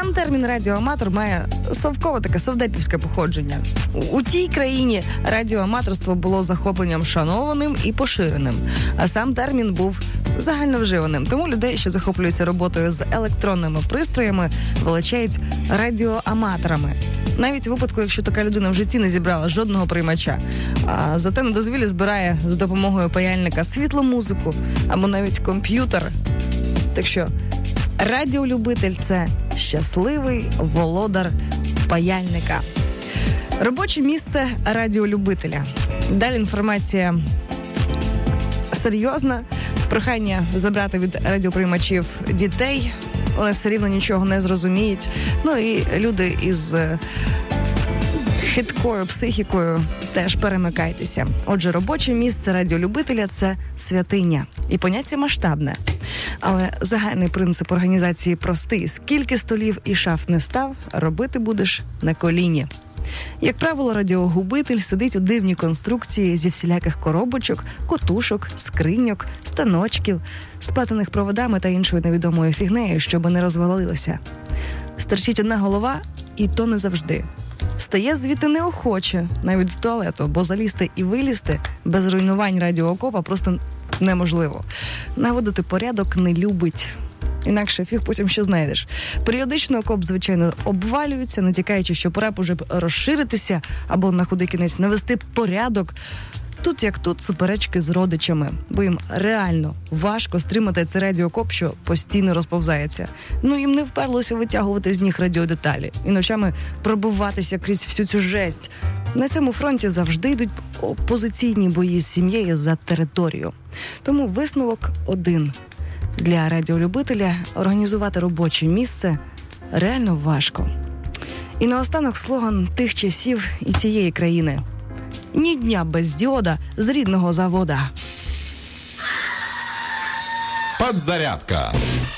Сам термін радіоаматор має совкове таке совдепівське походження. У тій країні радіоаматорство було захопленням шанованим і поширеним, а сам термін був загальновживаним. Тому людей, що захоплюються роботою з електронними пристроями, величають радіоаматорами. Навіть у випадку, якщо така людина в житті не зібрала жодного приймача, а зате на дозвіллі збирає з допомогою паяльника світломузику або навіть комп'ютер. Так що радіолюбитель – це щасливий володар паяльника. Робоче місце радіолюбителя. Далі інформація серйозна. Прохання забрати від радіоприймачів дітей. Вони все рівно нічого не зрозуміють. Ну і люди із хиткою психікою теж перемикайтеся. Отже, робоче місце радіолюбителя – це святиня. І поняття масштабне. Але загальний принцип організації простий. Скільки столів і шаф не став, робити будеш на коліні. Як правило, радіогубитель сидить у дивній конструкції зі всіляких коробочок, котушок, скриньок, станочків, сплетених проводами та іншою невідомою фігнею, щоб не розвалилося. Стерчить одна голова, і то не завжди. Встає звідти неохоче, навіть до туалету, бо залізти і вилізти без руйнувань радіоокопа просто неможливо. Наводити порядок не любить. Інакше фіг потім що знайдеш. Періодично окоп, звичайно, обвалюється, натякаючи, що пора б уже розширитися або на худий кінець навести порядок. Тут як тут суперечки з родичами, бо їм реально важко стримати цей радіокоп, що постійно розповзається. Ну, їм не вперлося витягувати з ніг радіодеталі і ночами пробиватися крізь всю цю жесть. На цьому фронті завжди йдуть опозиційні бої з сім'єю за територію. Тому висновок один. Для радіолюбителя організувати робоче місце реально важко. І наостанок слоган тих часів і цієї країни. Ні дня без діода з рідного завода. Подзарядка.